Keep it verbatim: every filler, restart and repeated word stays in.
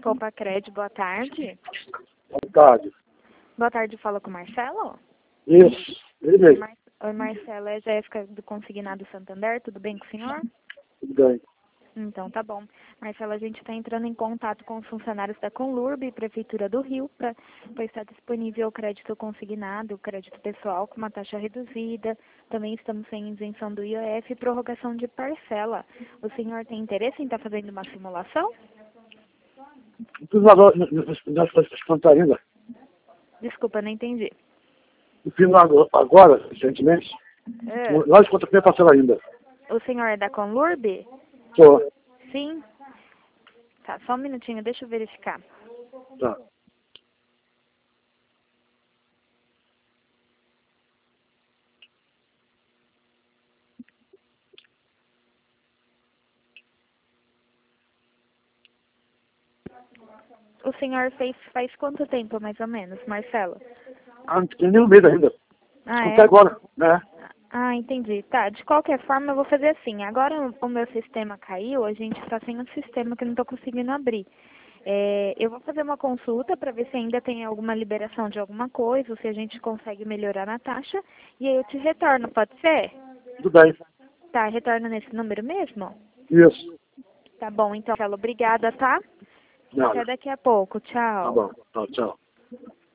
Copa Cred, boa tarde. Boa tarde. Boa tarde, fala com o Marcelo? Isso, ele mesmo. Mar... Oi, Marcelo, é Jéssica do Consignado Santander, tudo bem com o senhor? Tudo bem. Então, tá bom. Marcelo, a gente está entrando em contato com os funcionários da Conlurb, Prefeitura do Rio, para estar disponível o crédito consignado, o crédito pessoal com uma taxa reduzida. Também estamos sem isenção do I O F e prorrogação de parcela. O senhor tem interesse em estar fazendo uma simulação? Tudo agora, nós estamos contar ainda. Desculpa, não entendi. No final agora, recentemente, É. nós contra a parcela ainda. O senhor é da Conlurb? Sou. Sim. Tá, só um minutinho, deixa eu verificar. Tá. O senhor fez faz quanto tempo, mais ou menos, Marcelo? Ah, não tem nenhum medo ainda. Ah, Contar é? agora, né? Ah, entendi. Tá, de qualquer forma eu vou fazer assim. Agora o meu sistema caiu, a gente está sem um sistema que eu não estou conseguindo abrir. É, eu vou fazer uma consulta para ver se ainda tem alguma liberação de alguma coisa, ou se a gente consegue melhorar na taxa, e aí eu te retorno, pode ser? Tudo bem. Tá, retorno nesse número mesmo? Isso. Tá bom, então, Marcelo, obrigada, tá? Nada. Até daqui a pouco. Tá Tchau. bom. Tá, tchau.